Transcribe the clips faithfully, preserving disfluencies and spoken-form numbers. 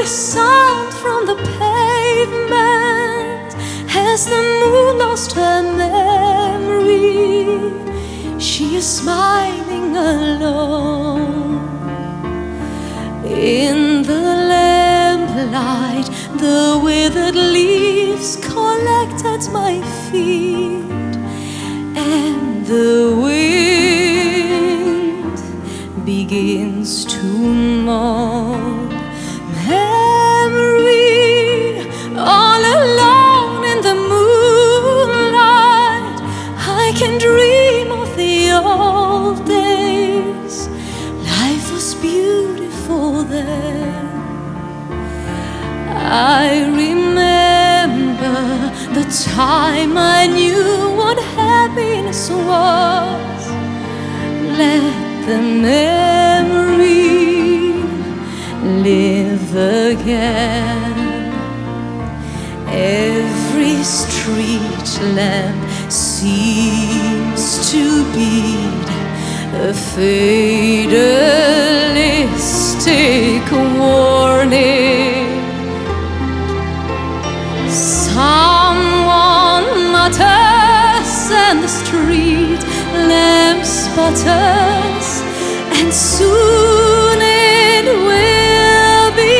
the sound from the pavement. Has the moon lost her memory? She is smiling alone. In the lamplight, the withered leaves collect at my feet, and the wind begins to moan. Memory, all alone in the moonlight, I can dream of the old days. Life was beautiful then. I remember the time I knew what happiness was. Let the memory live again. Every street lamp seems to beat a fatalistic warning. Someone mutters and the street lamp sputters, and soon it will be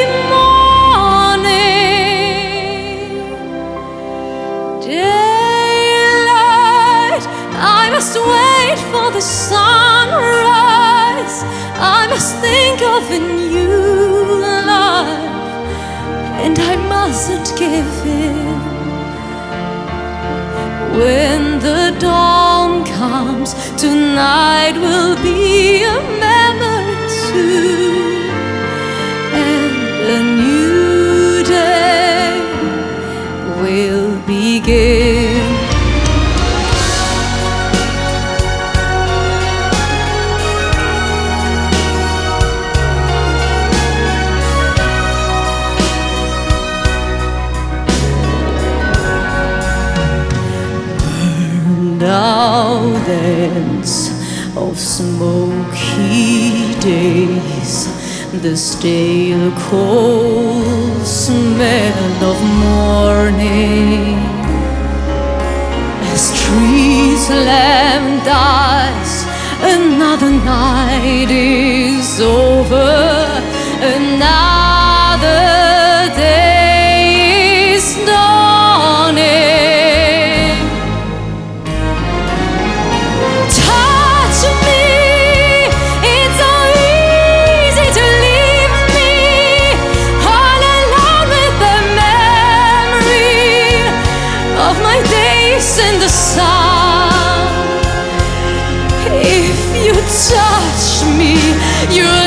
morning. Daylight, I must wait for the sunrise. I must think of a new life, and I mustn't give in. When the dawn comes, tonight will be a memory too, and a new day will begin. Out ends of smoky days, the stale cold smell of morning. A street lamp dies, another night is over, another day is dawning. In the sun, if you touch me, you